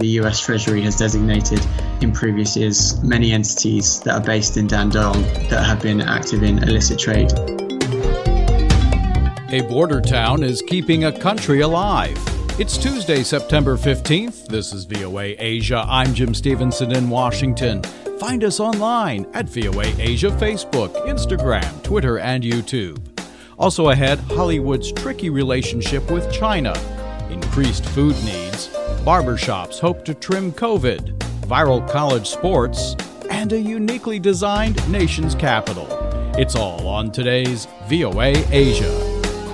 the US Treasury has designated in previous years many entities that are based in Dandong that have been active in illicit trade. A border town is keeping a country alive. It's Tuesday, September 15th. This is VOA Asia. I'm Jim Stevenson in Washington. Find us online at VOA Asia Facebook, Instagram, Twitter, and YouTube. Also ahead, Hollywood's tricky relationship with China, increased food needs, barbershops hope to trim COVID, viral college sports, and a uniquely designed nation's capital. It's all on today's VOA Asia.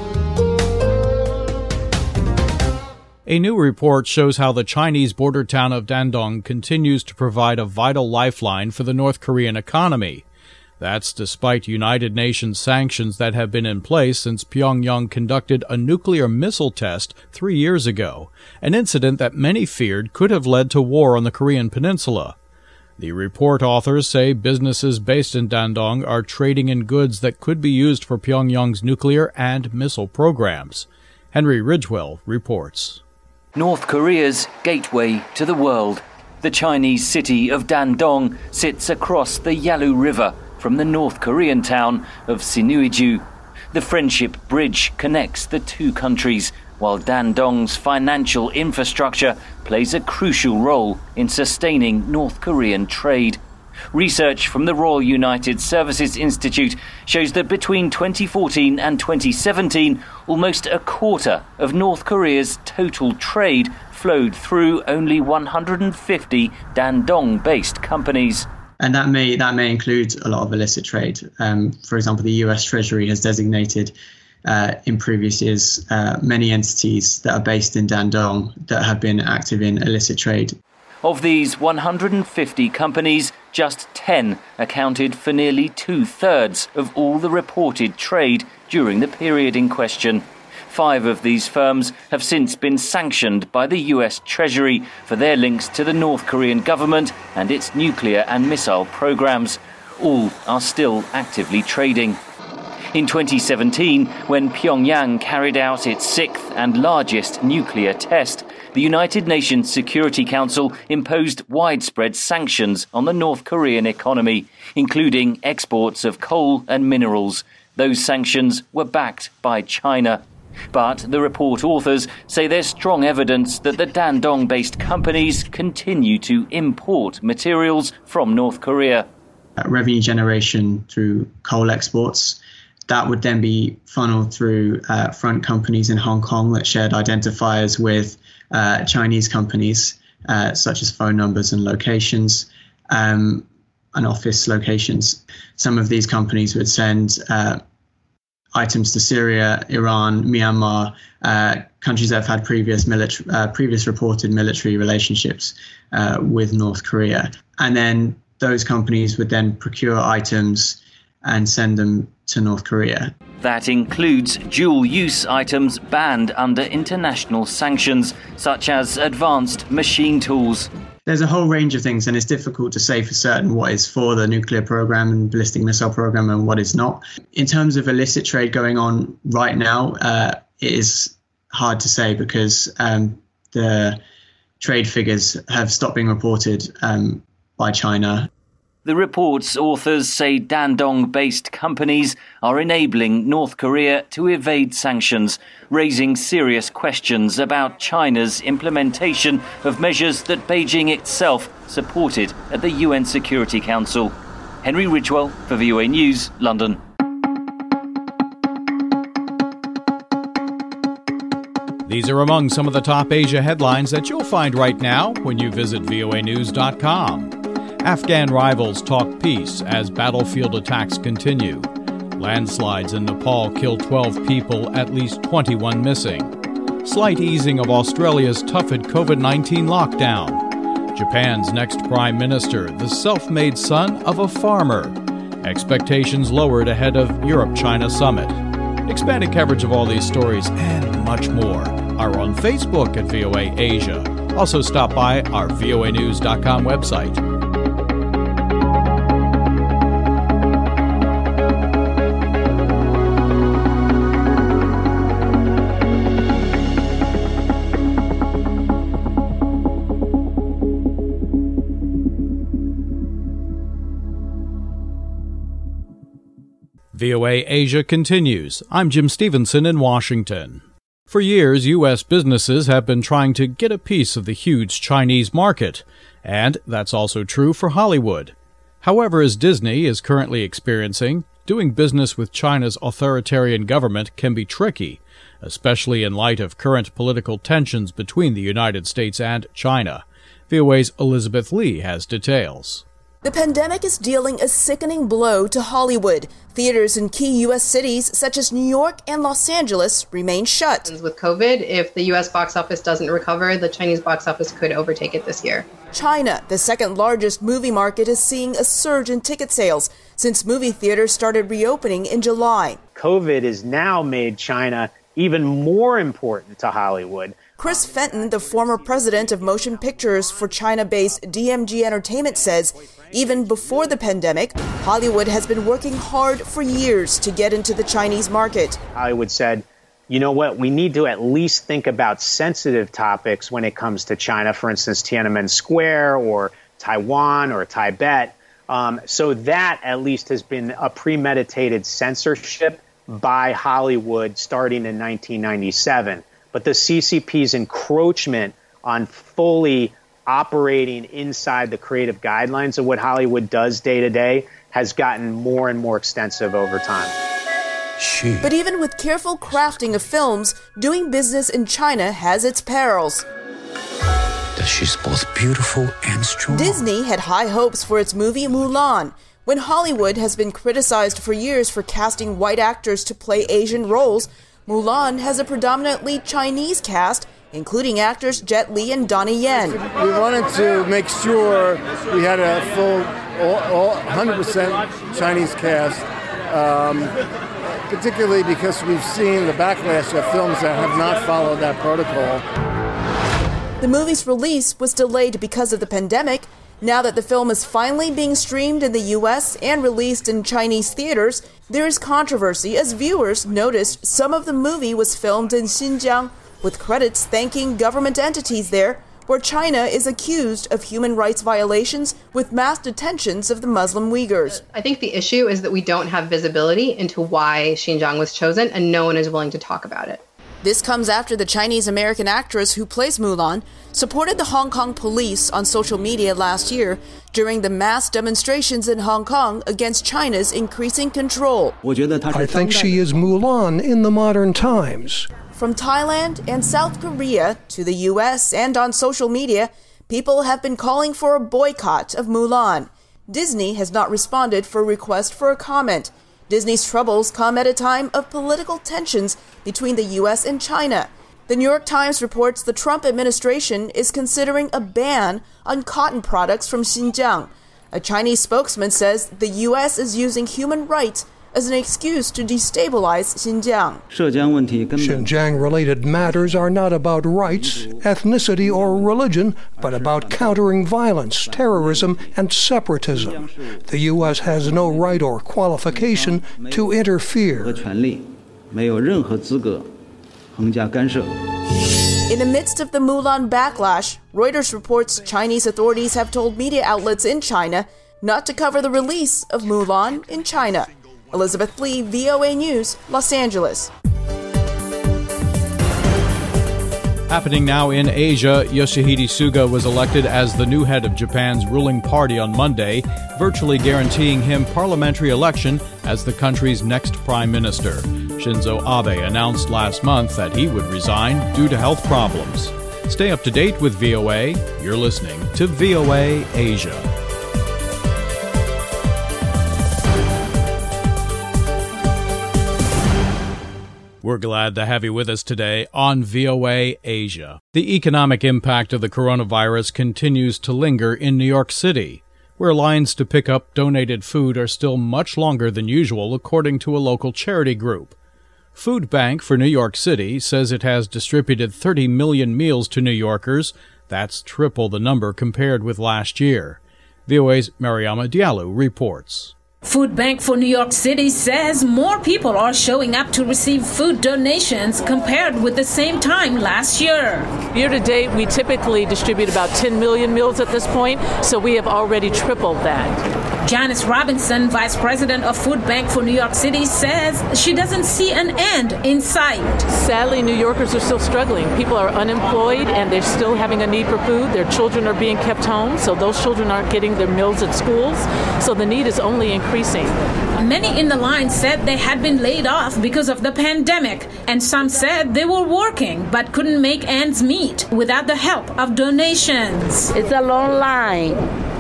A new report shows how the Chinese border town of Dandong continues to provide a vital lifeline for the North Korean economy. That's despite United Nations sanctions that have been in place since Pyongyang conducted a nuclear missile test 3 years ago, an incident that many feared could have led to war on the Korean peninsula. The report authors say businesses based in Dandong are trading in goods that could be used for Pyongyang's nuclear and missile programs. Henry Ridgewell reports. North Korea's gateway to the world. The Chinese city of Dandong sits across the Yalu River from the North Korean town of Sinuiju. The Friendship Bridge connects the two countries, while Dandong's financial infrastructure plays a crucial role in sustaining North Korean trade. Research from the Royal United Services Institute shows that between 2014 and 2017, almost a quarter of North Korea's total trade flowed through only 150 Dandong-based companies. And that may include a lot of illicit trade. For example, the US Treasury has designated in previous years many entities that are based in Dandong that have been active in illicit trade. Of these 150 companies, just 10 accounted for nearly 2/3 of all the reported trade during the period in question. 5 of these firms have since been sanctioned by the US Treasury for their links to the North Korean government and its nuclear and missile programs. All are still actively trading. In 2017, when Pyongyang carried out its 6th and largest nuclear test, the United Nations Security Council imposed widespread sanctions on the North Korean economy, including exports of coal and minerals. Those sanctions were backed by China. But the report authors say there's strong evidence that the Dandong-based companies continue to import materials from North Korea. Revenue generation through coal exports, that would then be funneled through front companies in Hong Kong that shared identifiers with Chinese companies, such as phone numbers and locations, and office locations. Some of these companies would send items to Syria, Iran, Myanmar, countries that have had previous reported military relationships with North Korea. And then those companies would then procure items and send them to North Korea. That includes dual-use items banned under international sanctions, such as advanced machine tools. There's a whole range of things, and it's difficult to say for certain what is for the nuclear program and ballistic missile program and what is not. In terms of illicit trade going on right now, it is hard to say because the trade figures have stopped being reported by China. The report's authors say Dandong-based companies are enabling North Korea to evade sanctions, raising serious questions about China's implementation of measures that Beijing itself supported at the UN Security Council. Henry Ridgewell for VOA News, London. These are among some of the top Asia headlines that you'll find right now when you visit voanews.com. Afghan rivals talk peace as battlefield attacks continue. Landslides in Nepal kill 12 people, at least 21 missing. Slight easing of Australia's toughened COVID-19 lockdown. Japan's next prime minister, the self-made son of a farmer. Expectations lowered ahead of Europe-China summit. Expanded coverage of all these stories and much more are on Facebook at VOA Asia. Also stop by our voanews.com website. VOA Asia continues. I'm Jim Stevenson in Washington. For years, U.S. businesses have been trying to get a piece of the huge Chinese market, and that's also true for Hollywood. However, as Disney is currently experiencing, doing business with China's authoritarian government can be tricky, especially in light of current political tensions between the United States and China. VOA's Elizabeth Lee has details. The pandemic is dealing a sickening blow to Hollywood. Theaters in key U.S. cities such as New York and Los Angeles remain shut. With COVID, if the U.S. box office doesn't recover, the Chinese box office could overtake it this year. China, the second largest movie market, is seeing a surge in ticket sales since movie theaters started reopening in July. COVID has now made China even more important to Hollywood. Chris Fenton, the former president of motion pictures for China-based DMG Entertainment, says even before the pandemic, Hollywood has been working hard for years to get into the Chinese market. Hollywood said, you know what, we need to at least think about sensitive topics when it comes to China, for instance, Tiananmen Square or Taiwan or Tibet. So that at least has been a premeditated censorship by Hollywood starting in 1997. But the CCP's encroachment on fully operating inside the creative guidelines of what Hollywood does day to day has gotten more and more extensive over time. But even with careful crafting of films, doing business in China has its perils. She's both beautiful and strong. Disney had high hopes for its movie Mulan. When Hollywood has been criticized for years for casting white actors to play Asian roles, Mulan has a predominantly Chinese cast, including actors Jet Li and Donnie Yen. We wanted to make sure we had a full, 100% Chinese cast, particularly because we've seen the backlash of films that have not followed that protocol. The movie's release was delayed because of the pandemic. Now that the film is finally being streamed in the U.S. and released in Chinese theaters, there is controversy as viewers noticed some of the movie was filmed in Xinjiang, with credits thanking government entities there, where China is accused of human rights violations with mass detentions of the Muslim Uyghurs. I think the issue is that we don't have visibility into why Xinjiang was chosen, and no one is willing to talk about it. This comes after the Chinese-American actress who plays Mulan supported the Hong Kong police on social media last year during the mass demonstrations in Hong Kong against China's increasing control. I think she is Mulan in the modern times. From Thailand and South Korea to the U.S. and on social media, people have been calling for a boycott of Mulan. Disney has not responded for a request for a comment. Disney's troubles come at a time of political tensions between the U.S. and China. The New York Times reports the Trump administration is considering a ban on cotton products from Xinjiang. A Chinese spokesman says the U.S. is using human rights as an excuse to destabilize Xinjiang. Xinjiang-related matters are not about rights, ethnicity, or religion, but about countering violence, terrorism, and separatism. The U.S. has no right or qualification to interfere. In the midst of the Mulan backlash, Reuters reports Chinese authorities have told media outlets in China not to cover the release of Mulan in China. Elizabeth Lee, VOA News, Los Angeles. Happening now in Asia, Yoshihide Suga was elected as the new head of Japan's ruling party on Monday, virtually guaranteeing him parliamentary election as the country's next prime minister. Shinzo Abe announced last month that he would resign due to health problems. Stay up to date with VOA. You're listening to VOA Asia. We're glad to have you with us today on VOA Asia. The economic impact of the coronavirus continues to linger in New York City, where lines to pick up donated food are still much longer than usual, according to a local charity group. Food Bank for New York City says it has distributed 30 million meals to New Yorkers. That's triple the number compared with last year. VOA's Mariama Diallo reports. Food Bank for New York City says more people are showing up to receive food donations compared with the same time last year. Year to date, we typically distribute about 10 million meals at this point, so we have already tripled that. Janice Robinson, vice president of Food Bank for New York City, says she doesn't see an end in sight. Sadly, New Yorkers are still struggling. People are unemployed and they're still having a need for food. Their children are being kept home, so those children aren't getting their meals at schools. So the need is only increasing. Many in the line said they had been laid off because of the pandemic, and some said they were working but couldn't make ends meet without the help of donations. It's a long line,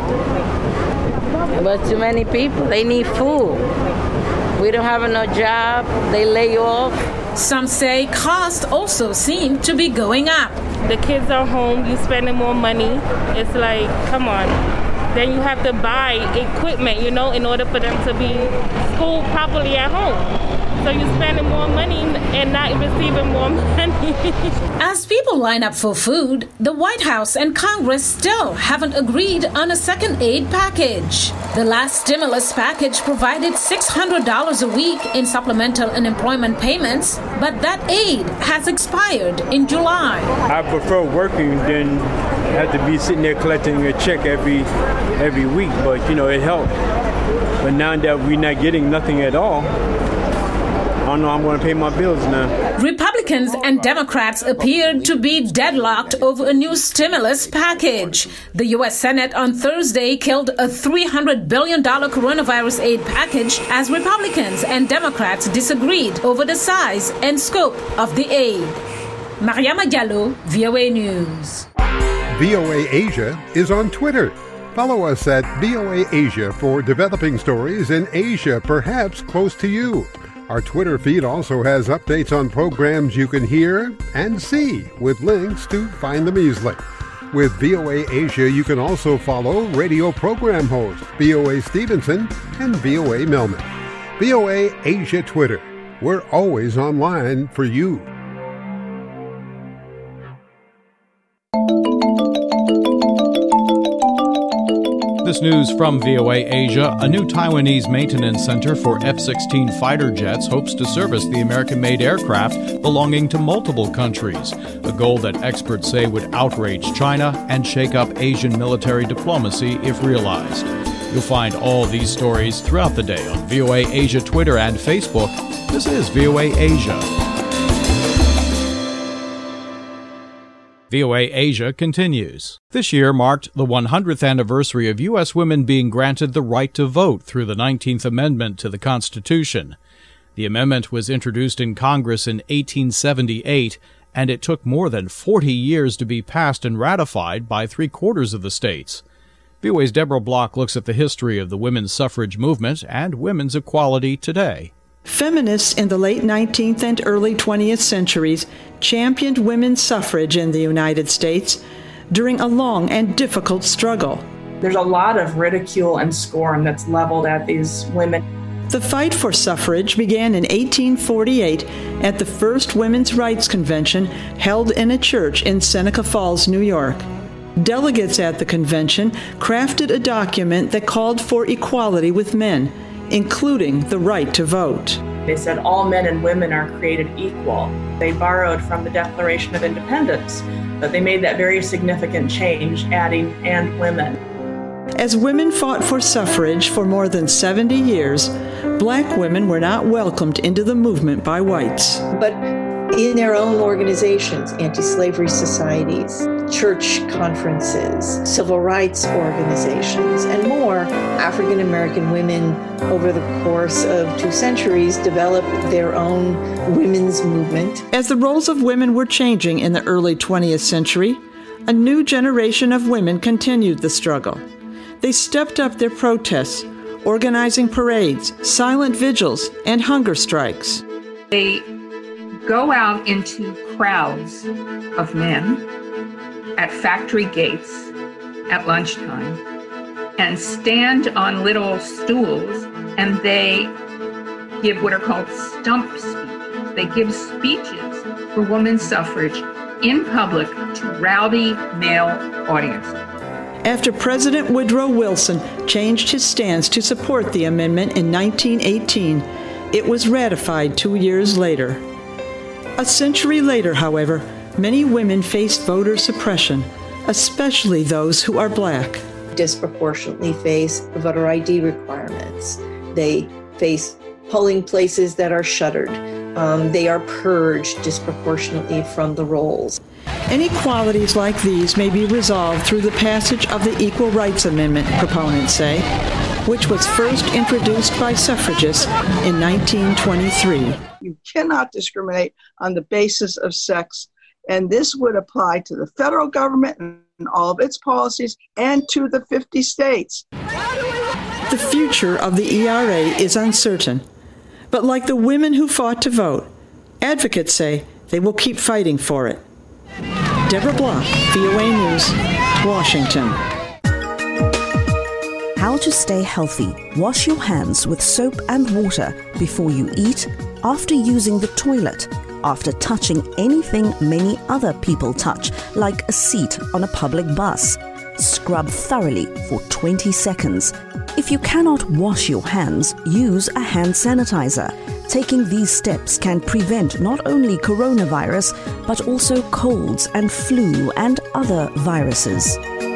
but too many people, they need food. We don't have no job, they lay you off. Some say costs also seem to be going up. The kids are home, you spending more money. It's like, come on. Then you have to buy equipment, in order for them to be schooled properly at home. So you're spending more money and not receiving more money. As people line up for food, the White House and Congress still haven't agreed on a second aid package. The last stimulus package provided $600 a week in supplemental unemployment payments, but that aid has expired in July. I prefer working than have to be sitting there collecting a check every week, but it helped. But now that we're not getting nothing at all, I don't know, I'm going to pay my bills now. Republicans and Democrats appeared to be deadlocked over a new stimulus package. The U.S. Senate on Thursday killed a $300 billion coronavirus aid package as Republicans and Democrats disagreed over the size and scope of the aid. Mariama Diallo, VOA News. VOA Asia is on Twitter. Follow us at VOA Asia for developing stories in Asia, perhaps close to you. Our Twitter feed also has updates on programs you can hear and see with links to find them easily. With VOA Asia, you can also follow radio program host VOA Stevenson and VOA Melman. VOA Asia Twitter. We're always online for you. This news from VOA Asia. A new Taiwanese maintenance center for F-16 fighter jets hopes to service the American-made aircraft belonging to multiple countries, a goal that experts say would outrage China and shake up Asian military diplomacy if realized. You'll find all these stories throughout the day on VOA Asia Twitter and Facebook. This is VOA Asia. VOA Asia continues. This year marked the 100th anniversary of U.S. women being granted the right to vote through the 19th Amendment to the Constitution. The amendment was introduced in Congress in 1878, and it took more than 40 years to be passed and ratified by 3/4 of the states. VOA's Deborah Block looks at the history of the women's suffrage movement and women's equality today. Feminists in the late 19th and early 20th centuries championed women's suffrage in the United States during a long and difficult struggle. There's a lot of ridicule and scorn that's leveled at these women. The fight for suffrage began in 1848 at the first Women's Rights Convention held in a church in Seneca Falls, New York. Delegates at the convention crafted a document that called for equality with men, including the right to vote. They said all men and women are created equal. They borrowed from the Declaration of Independence, but they made that very significant change, adding "and women." As women fought for suffrage for more than 70 years, black women were not welcomed into the movement by whites. But in their own organizations, anti-slavery societies, church conferences, civil rights organizations, and more, African American women over the course of 2 centuries developed their own women's movement. As the roles of women were changing in the early 20th century, a new generation of women continued the struggle. They stepped up their protests, organizing parades, silent vigils, and hunger strikes. They go out into crowds of men at factory gates at lunchtime and stand on little stools, and they give what are called stump speeches. They give speeches for women's suffrage in public to rowdy male audiences. After President Woodrow Wilson changed his stance to support the amendment in 1918, it was ratified 2 years later. A century later, however, many women faced voter suppression, especially those who are black. disproportionately face voter ID requirements. They face polling places that are shuttered. They are purged disproportionately from the rolls. Inequalities like these may be resolved through the passage of the Equal Rights Amendment, proponents say, which was first introduced by suffragists in 1923. You cannot discriminate on the basis of sex, and this would apply to the federal government and all of its policies and to the 50 states. The future of the ERA is uncertain, but like the women who fought to vote, advocates say they will keep fighting for it. Deborah Block, VOA News, Washington. How to stay healthy. Wash your hands with soap and water before you eat, after using the toilet, after touching anything many other people touch, like a seat on a public bus. Scrub thoroughly for 20 seconds. If you cannot wash your hands, use a hand sanitizer. Taking these steps can prevent not only coronavirus, but also colds and flu and other viruses.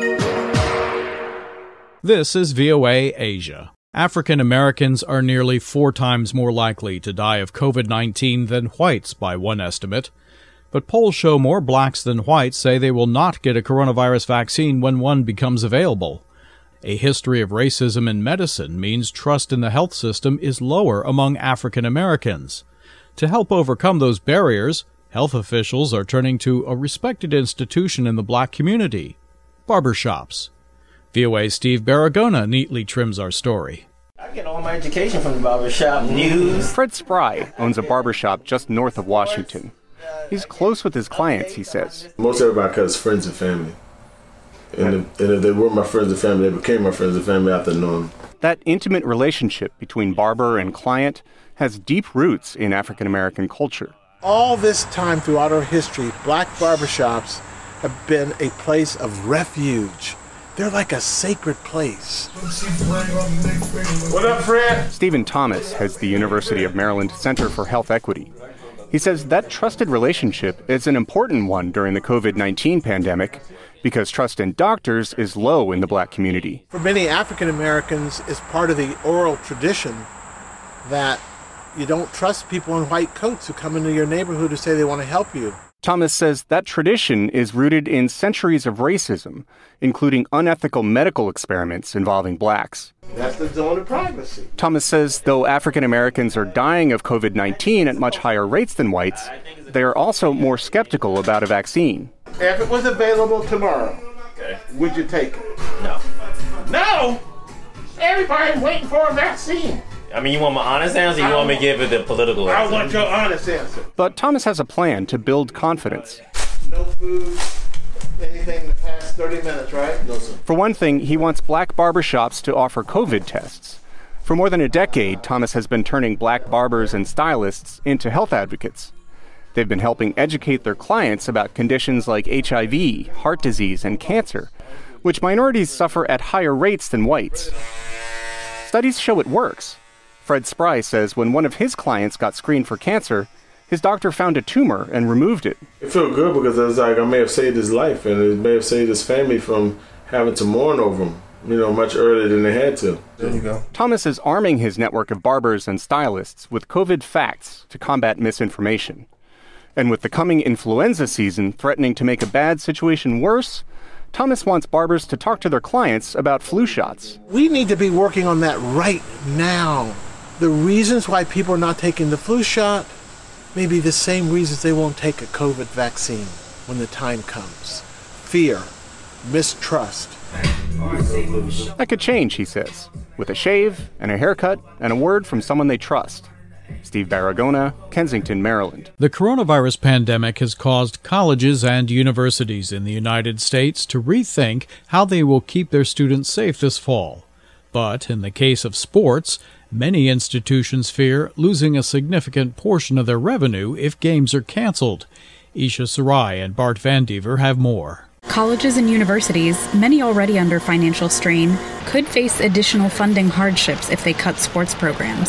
This is VOA Asia. African Americans are nearly 4 times more likely to die of COVID-19 than whites by one estimate. But polls show more blacks than whites say they will not get a coronavirus vaccine when one becomes available. A history of racism in medicine means trust in the health system is lower among African Americans. To help overcome those barriers, health officials are turning to a respected institution in the black community, barbershops. VOA's Steve Baragona neatly trims our story. I get all my education from the barbershop news. Fred Spry owns a barbershop just north of Washington. He's close with his clients, he says. Most everybody cuts friends and family. And if they were my friends and family, they became my friends and family after knowing. That intimate relationship between barber and client has deep roots in African American culture. All this time throughout our history, black barbershops have been a place of refuge. They're like a sacred place. What up, Fred? Stephen Thomas heads the University of Maryland Center for Health Equity. He says that trusted relationship is an important one during the COVID-19 pandemic because trust in doctors is low in the black community. For many African Americans, it's part of the oral tradition that you don't trust people in white coats who come into your neighborhood to say they want to help you. Thomas says that tradition is rooted in centuries of racism, including unethical medical experiments involving blacks. That's the zone of privacy. Thomas says though African Americans are dying of COVID-19 at much higher rates than whites, they are also more skeptical about a vaccine. If it was available tomorrow, would you take it? No. No! Everybody's waiting for a vaccine. I mean, you want my honest answer or you want me to give it the political answer? I want your honest answer. But Thomas has a plan to build confidence. No food, anything in the past 30 minutes, right? No, sir. For one thing, he wants black barbershops to offer COVID tests. For more than a decade, Thomas has been turning black barbers and stylists into health advocates. They've been helping educate their clients about conditions like HIV, heart disease, and cancer, which minorities suffer at higher rates than whites. Studies show it works. Fred Spry says when one of his clients got screened for cancer, his doctor found a tumor and removed it. It felt good because it was like I may have saved his life and it may have saved his family from having to mourn over him, much earlier than they had to. There you go. Thomas is arming his network of barbers and stylists with COVID facts to combat misinformation. And with the coming influenza season threatening to make a bad situation worse, Thomas wants barbers to talk to their clients about flu shots. We need to be working on that right now. The reasons why people are not taking the flu shot may be the same reasons they won't take a COVID vaccine when the time comes. Fear, mistrust. That could change, he says, with a shave and a haircut and a word from someone they trust. Steve Baragona, Kensington, Maryland. The coronavirus pandemic has caused colleges and universities in the United States to rethink how they will keep their students safe this fall. But in the case of sports, many institutions fear losing a significant portion of their revenue if games are canceled. Isha Sarai and Bart Van Dever have more. Colleges and universities, many already under financial strain, could face additional funding hardships if they cut sports programs.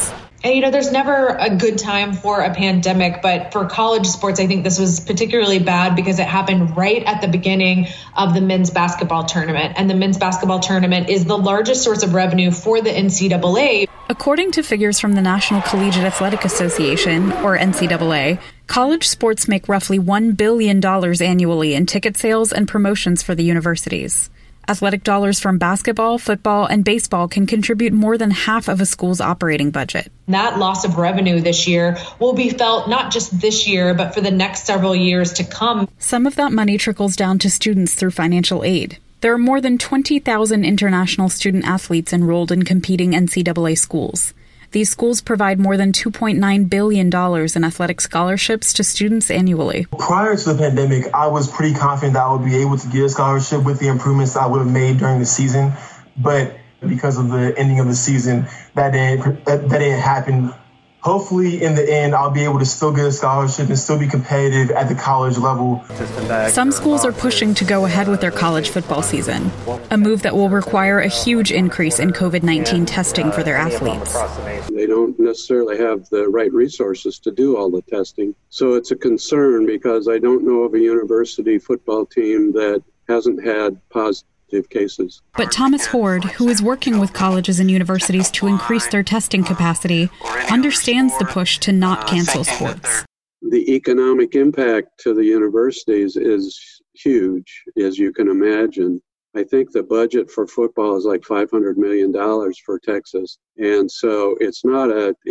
And, there's never a good time for a pandemic, but for college sports, I think this was particularly bad because it happened right at the beginning of the men's basketball tournament. And the men's basketball tournament is the largest source of revenue for the NCAA. According to figures from the National Collegiate Athletic Association, or NCAA, college sports make roughly $1 billion annually in ticket sales and promotions for the universities. Athletic dollars from basketball, football, and baseball can contribute more than half of a school's operating budget. That loss of revenue this year will be felt not just this year, but for the next several years to come. Some of that money trickles down to students through financial aid. There are more than 20,000 international student athletes enrolled in competing NCAA schools. These schools provide more than $2.9 billion in athletic scholarships to students annually. Prior to the pandemic, I was pretty confident that I would be able to get a scholarship with the improvements I would have made during the season. But because of the ending of the season, that didn't happen. Hopefully, in the end, I'll be able to still get a scholarship and still be competitive at the college level. Some schools are pushing to go ahead with their college football season, a move that will require a huge increase in COVID-19 testing for their athletes. They don't necessarily have the right resources to do all the testing. So it's a concern because I don't know of a university football team that hasn't had positive cases. But Thomas Hord, who is working with colleges and universities to increase their testing capacity, understands the push to not cancel sports. The economic impact to the universities is huge, as you can imagine. I think the budget for football is like $500 million for Texas. And so it's not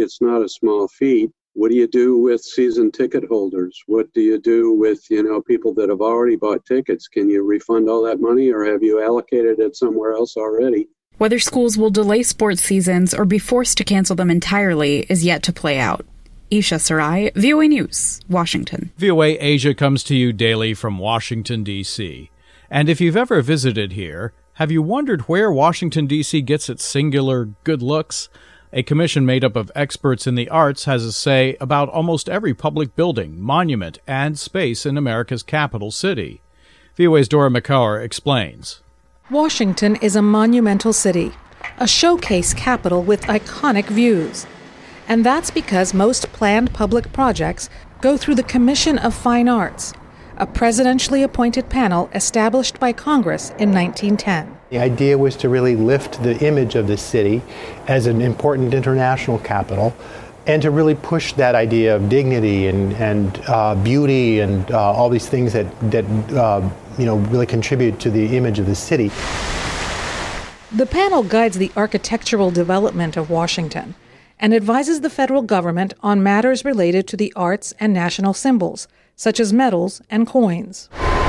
a small feat. What do you do with season ticket holders? What do you do with, people that have already bought tickets? Can you refund all that money or have you allocated it somewhere else already? Whether schools will delay sports seasons or be forced to cancel them entirely is yet to play out. Isha Sarai, VOA News, Washington. VOA Asia comes to you daily from Washington, D.C. And if you've ever visited here, have you wondered where Washington, D.C. gets its singular good looks? A commission made up of experts in the arts has a say about almost every public building, monument, and space in America's capital city. VOA's Dora McCauer explains. Washington is a monumental city, a showcase capital with iconic views. And that's because most planned public projects go through the Commission of Fine Arts, a presidentially appointed panel established by Congress in 1910. The idea was to really lift the image of the city as an important international capital and to really push that idea of dignity and beauty and all these things that really contribute to the image of the city. The panel guides the architectural development of Washington and advises the federal government on matters related to the arts and national symbols, such as medals and coins.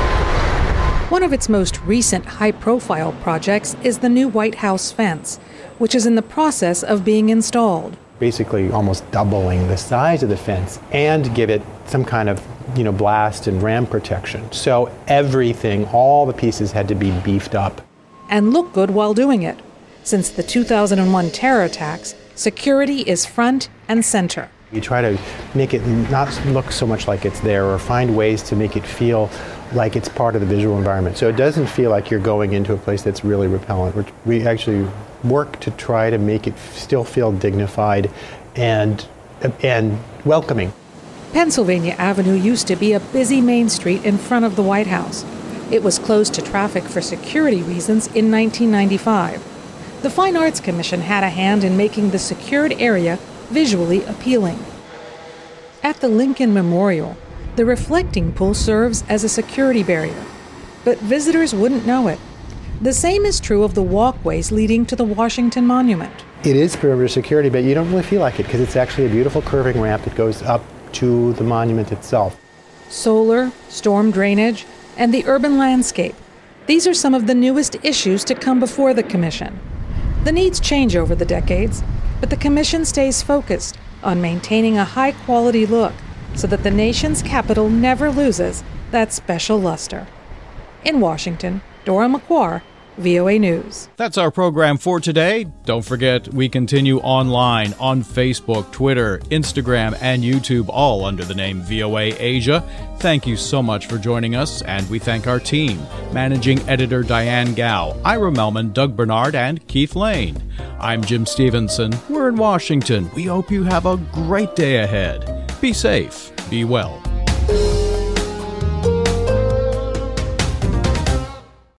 One of its most recent high-profile projects is the new White House fence, which is in the process of being installed. Basically almost doubling the size of the fence and give it some kind of, blast and ram protection. So everything, all the pieces had to be beefed up. And look good while doing it. Since the 2001 terror attacks, security is front and center. You try to make it not look so much like it's there or find ways to make it feel like it's part of the visual environment. So it doesn't feel like you're going into a place that's really repellent. We actually work to try to make it still feel dignified and welcoming. Pennsylvania Avenue used to be a busy main street in front of the White House. It was closed to traffic for security reasons in 1995. The Fine Arts Commission had a hand in making the secured area visually appealing. At the Lincoln Memorial, the reflecting pool serves as a security barrier, but visitors wouldn't know it. The same is true of the walkways leading to the Washington Monument. It is perimeter security, but you don't really feel like it because it's actually a beautiful curving ramp that goes up to the monument itself. Solar, storm drainage, and the urban landscape. These are some of the newest issues to come before the Commission. The needs change over the decades, but the Commission stays focused on maintaining a high-quality look so that the nation's capital never loses that special luster. In Washington, Dora McCauer, VOA News. That's our program for today. Don't forget, we continue online on Facebook, Twitter, Instagram, and YouTube, all under the name VOA Asia. Thank you so much for joining us, and we thank our team, Managing Editor Diane Gao, Ira Melman, Doug Bernard, and Keith Lane. I'm Jim Stevenson. We're in Washington. We hope you have a great day ahead. Be safe. Be well.